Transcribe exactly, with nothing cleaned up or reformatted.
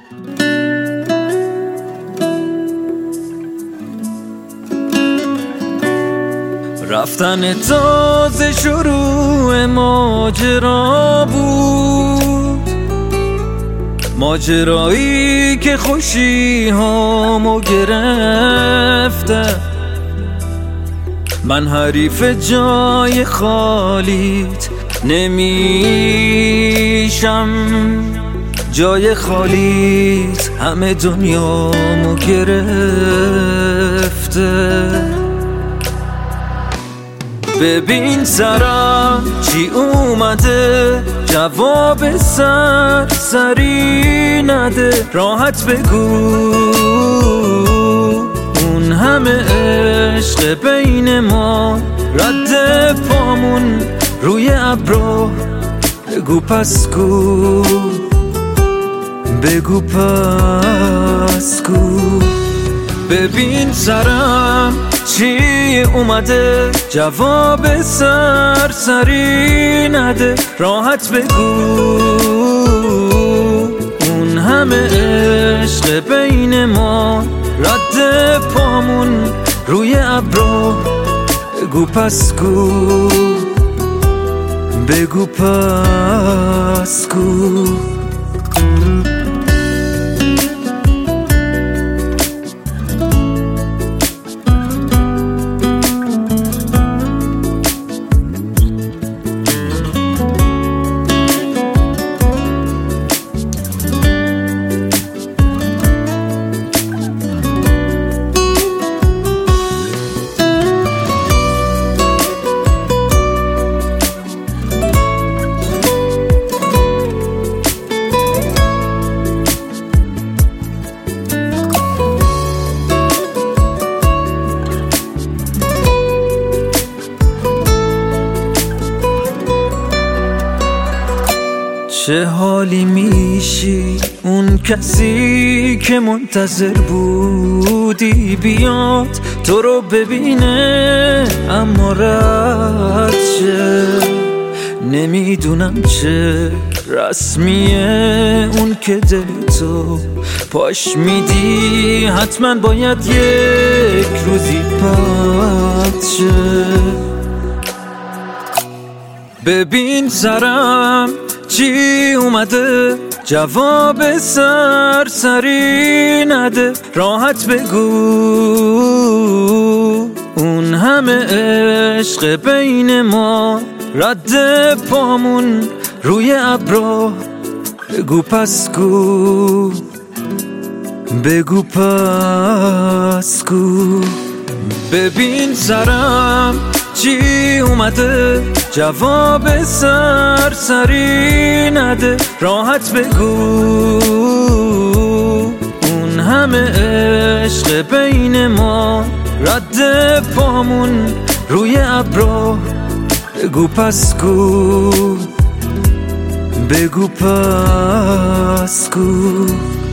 رفتن تازه شروع ماجرا بود، ماجرایی که خوشی هامو گرفته. من حریف جای خالیت نمیشم، جای خالیت همه دنیامو گرفته. ببین سرم چی اومده، جواب سر سری نده. راحت بگو اون همه عشق بین ما، رد پامون روی ابرو. بگو پس کو، بگو پس کو. ببین سرم چی اومده، جواب سر سری نده. راحت بگو اون همه عشق بین ما، رد پامون روی ابرو. بگو پس کو، بگو پس کو. چه حالی میشی اون کسی که منتظر بودی بیاد تو رو ببینه اما رد شه. نمیدونم چه رسمیه اون که دل تو پاش میدی، حتما باید یک روزی پد شه. ببین سرم چی اومده، جواب سر سری نده. راحت بگو اون همه عشق بین ما، رد پامون روی ابرو. بگو پس کو، بگو پس کو. ببین سرم چی اومده، جواب سر سری نده. راحت بگو اون همه عشق بین ما، رد پامون روی ابرو. بگو پس کو، بگو پس کو.